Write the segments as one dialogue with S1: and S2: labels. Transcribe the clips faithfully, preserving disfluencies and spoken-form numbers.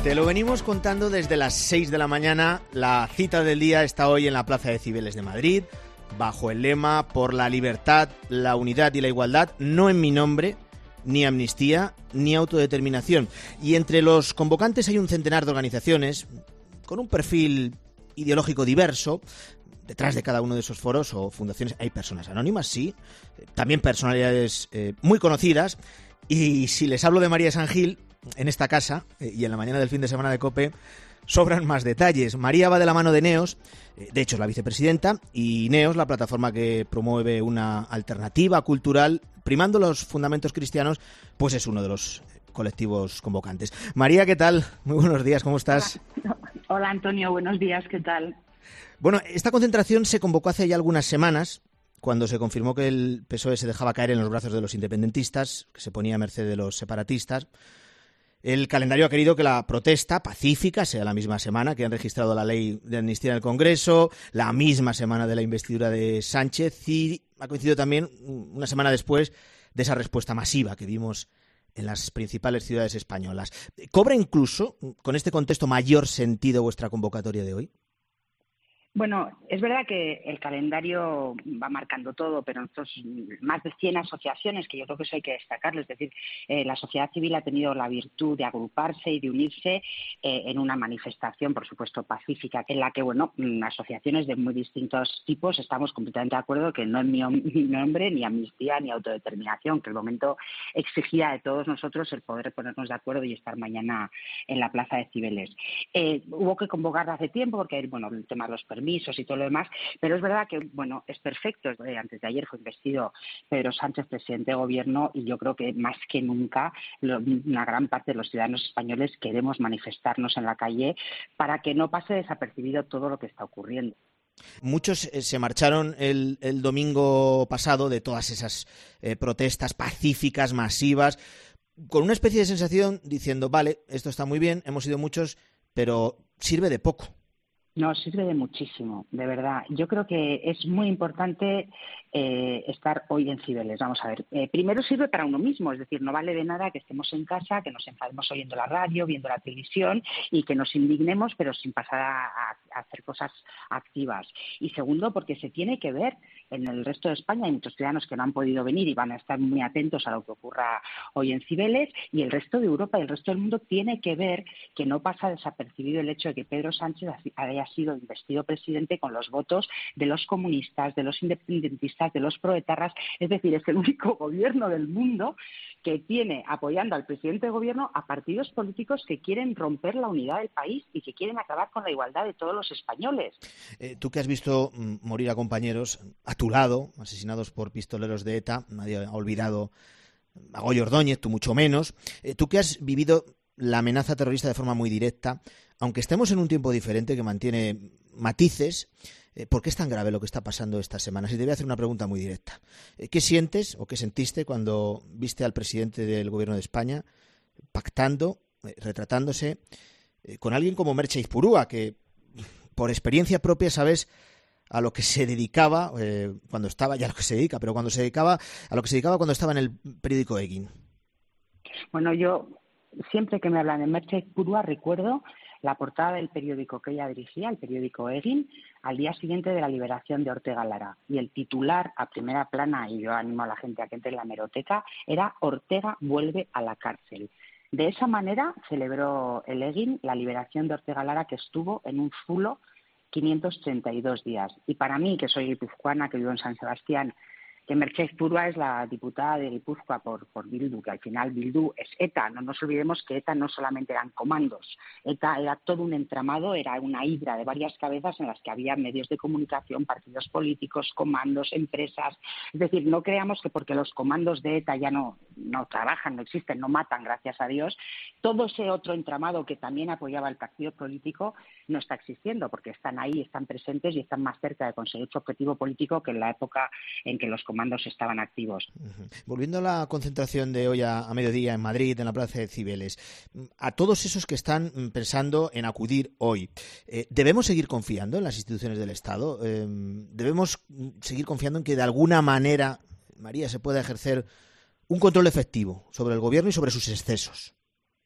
S1: Te lo venimos contando desde las seis de la mañana. La cita del día está hoy en la Plaza de Cibeles de Madrid, bajo el lema "Por la libertad, la unidad y la igualdad, no en mi nombre, ni amnistía, ni autodeterminación". Y entre los convocantes hay un centenar de organizaciones con un perfil ideológico diverso. Detrás de cada uno de esos foros o fundaciones hay personas anónimas, sí, también personalidades eh, muy conocidas. Y si les hablo de María San Gil en esta casa eh, y en la mañana del fin de semana de COPE, sobran más detalles. María va de la mano de NEOS, eh, de hecho es la vicepresidenta, y NEOS, la plataforma que promueve una alternativa cultural primando los fundamentos cristianos, pues es uno de los colectivos convocantes. María, ¿qué tal? Muy buenos días, ¿cómo estás?
S2: Hola, Hola Antonio, buenos días, ¿qué tal?
S1: Bueno, esta concentración se convocó hace ya algunas semanas, cuando se confirmó que el P S O E se dejaba caer en los brazos de los independentistas, que se ponía a merced de los separatistas. El calendario ha querido que la protesta pacífica sea la misma semana que han registrado la ley de amnistía en el Congreso, la misma semana de la investidura de Sánchez, y ha coincidido también una semana después de esa respuesta masiva que vimos en las principales ciudades españolas. ¿Cobra incluso, con este contexto, mayor sentido vuestra convocatoria de hoy?
S2: Bueno, es verdad que el calendario va marcando todo, pero nosotros, más de cien asociaciones, que yo creo que eso hay que destacarlo, es decir, eh, la sociedad civil ha tenido la virtud de agruparse y de unirse eh, en una manifestación, por supuesto, pacífica, en la que, bueno, asociaciones de muy distintos tipos estamos completamente de acuerdo que no es mi, mi nombre, ni amnistía, ni autodeterminación, que el momento exigía de todos nosotros el poder ponernos de acuerdo y estar mañana en la Plaza de Cibeles. Eh, hubo que convocar hace tiempo porque, bueno, el tema de los permisos y todo lo demás, pero es verdad que, bueno, es perfecto. Antes de ayer fue investido Pedro Sánchez presidente de gobierno y yo creo que más que nunca lo, una gran parte de los ciudadanos españoles queremos manifestarnos en la calle para que no pase desapercibido todo lo que está ocurriendo.
S1: Muchos eh, se marcharon el, el domingo pasado de todas esas eh, protestas pacíficas, masivas, con una especie de sensación diciendo, vale, esto está muy bien, hemos sido muchos, pero sirve de poco.
S2: No, sirve de muchísimo, de verdad. Yo creo que es muy importante eh, estar hoy en Cibeles. Vamos a ver, eh, primero sirve para uno mismo, es decir, no vale de nada que estemos en casa, que nos enfademos oyendo la radio, viendo la televisión y que nos indignemos, pero sin pasar a, a, a hacer cosas activas. Y segundo, porque se tiene que ver en el resto de España, hay muchos ciudadanos que no han podido venir y van a estar muy atentos a lo que ocurra hoy en Cibeles, y el resto de Europa y el resto del mundo tiene que ver que no pasa desapercibido el hecho de que Pedro Sánchez haya sido investido presidente con los votos de los comunistas, de los independentistas, de los proetarras. Es decir, es el único gobierno del mundo que tiene apoyando al presidente de gobierno a partidos políticos que quieren romper la unidad del país y que quieren acabar con la igualdad de todos los españoles.
S1: Eh, tú que has visto mm, morir a compañeros a tu lado, asesinados por pistoleros de ETA, nadie ha olvidado a Goyo Ordóñez, tú mucho menos. Eh, tú que has vivido la amenaza terrorista de forma muy directa, aunque estemos en un tiempo diferente que mantiene matices, eh, ¿por qué es tan grave lo que está pasando estas semanas? Y te voy a hacer una pregunta muy directa. Eh, ¿Qué sientes o qué sentiste cuando viste al presidente del Gobierno de España pactando, eh, retratándose eh, con alguien como Merche Izpurúa, que por experiencia propia sabes a lo que se dedicaba eh, cuando estaba, ya a lo que se dedica, pero cuando se dedicaba, a lo que se dedicaba cuando estaba en el periódico Egin?
S2: Bueno, yo siempre que me hablan de Merche Izpurúa recuerdo la portada del periódico que ella dirigía, el periódico Egin, al día siguiente de la liberación de Ortega Lara. Y el titular a primera plana, y yo animo a la gente a que entre en la hemeroteca, era "Ortega vuelve a la cárcel". De esa manera celebró el Egin la liberación de Ortega Lara, que estuvo en un zulo quinientos treinta y dos días. Y para mí, que soy guipuzcoana, que vivo en San Sebastián, que Merche Izpurúa es la diputada de Guipúzcoa por, por Bildu, que al final Bildu es ETA. No nos olvidemos que ETA no solamente eran comandos, ETA era todo un entramado, era una hidra de varias cabezas en las que había medios de comunicación, partidos políticos, comandos, empresas. Es decir, no creamos que porque los comandos de ETA ya no, no trabajan, no existen, no matan, gracias a Dios, todo ese otro entramado que también apoyaba el partido político no está existiendo, porque están ahí, están presentes y están más cerca de conseguir su objetivo político que en la época en que los comandos estaban activos.
S1: Uh-huh. Volviendo a la concentración de hoy a, a mediodía en Madrid, en la Plaza de Cibeles, a todos esos que están pensando en acudir hoy, eh, ¿debemos seguir confiando en las instituciones del Estado? Eh, ¿Debemos seguir confiando en que de alguna manera, María, se pueda ejercer un control efectivo sobre el Gobierno y sobre sus excesos?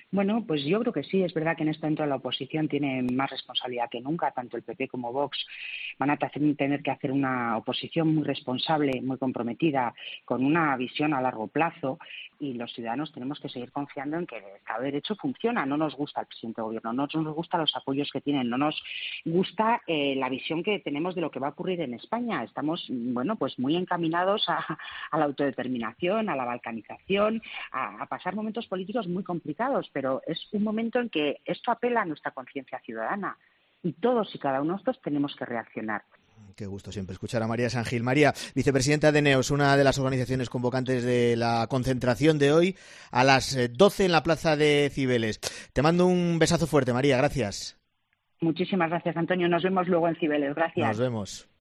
S2: Bueno, pues yo creo que sí. Es verdad que en esto dentro de la oposición tiene más responsabilidad que nunca. Tanto el P P como Vox van a tener que hacer una oposición muy responsable, muy comprometida, con una visión a largo plazo. Y los ciudadanos tenemos que seguir confiando en que el Estado de Derecho funciona. No nos gusta el presidente del Gobierno, no nos gustan los apoyos que tienen, no nos gusta eh, la visión que tenemos de lo que va a ocurrir en España. Estamos, bueno, pues muy encaminados a, a la autodeterminación, a la balcanización, a, a pasar momentos políticos muy complicados, pero es un momento en que esto apela a nuestra conciencia ciudadana y todos y cada uno de nosotros tenemos que reaccionar.
S1: Qué gusto siempre escuchar a María San Gil. María, vicepresidenta de NEOS, una de las organizaciones convocantes de la concentración de hoy a las doce en la plaza de Cibeles. Te mando un besazo fuerte, María, gracias.
S2: Muchísimas gracias, Antonio. Nos vemos luego en Cibeles. Gracias.
S1: Nos vemos.